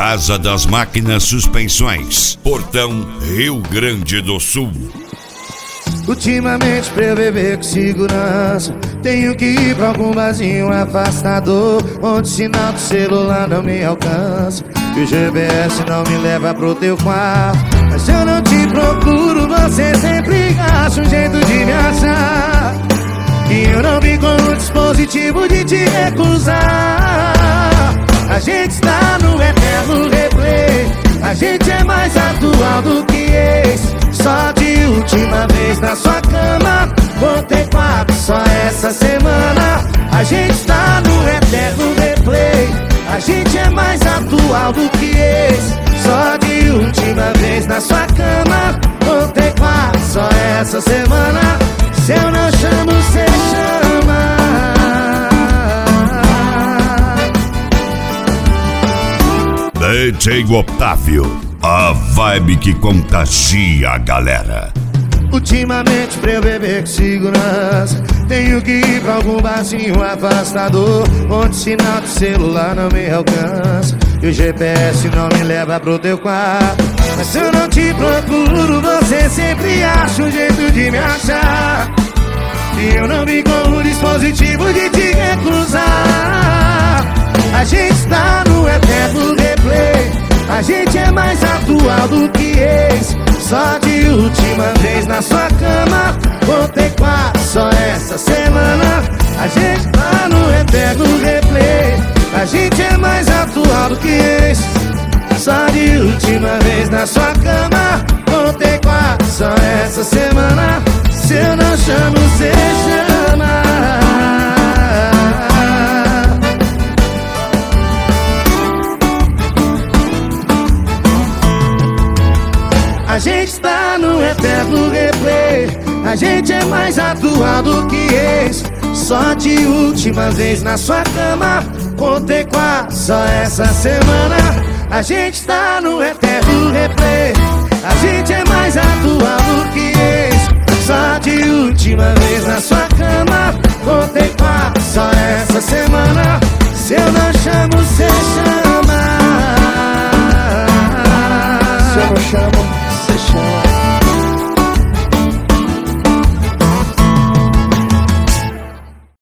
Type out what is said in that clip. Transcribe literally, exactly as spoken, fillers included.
Casa das Máquinas Suspensões, Portão, Rio Grande do Sul. Ultimamente pra eu beber com segurança, tenho que ir pra algum barzinho afastador, onde o sinal do celular não me alcança e o G P S não me leva pro teu quarto. Mas se eu não te procuro, você sempre acha um jeito de me achar, e eu não vim com o dispositivo de te recusar. A gente está no eterno replay, a gente é mais atual do que ex. Só de última vez na sua cama, contei quatro só essa semana. A gente está no eterno replay, a gente é mais atual do que ex. Só de última vez na sua cama, contei quatro só essa semana. Se eu não chamo, cê chama. D J Otávio, a vibe que contagia a galera. Ultimamente pra eu beber com segurança, tenho que ir pra algum barzinho afastador, onde o sinal do celular não me alcança e o G P S não me leva pro teu quarto. Mas se eu não te procuro, você sempre acha um jeito de me achar, e eu não vim com o dispositivo de te recusar. A gente está no eterno replay, a gente é mais atual do que ex. Só de última vez na sua cama, contei quatro só essa semana. A gente tá no eterno replay, a gente é mais atual do que ex. Só de última vez na sua cama, contei quatro só essa semana. Se eu não chamo, cê chama. A gente está no eterno replay, a gente é mais atual do que ex. Só de última vez na sua cama, contei quatro só essa semana. A gente está no eterno replay, a gente é mais atual do que ex. Só de última vez na sua cama, contei quatro só essa semana. Se eu não chamo, cê chama.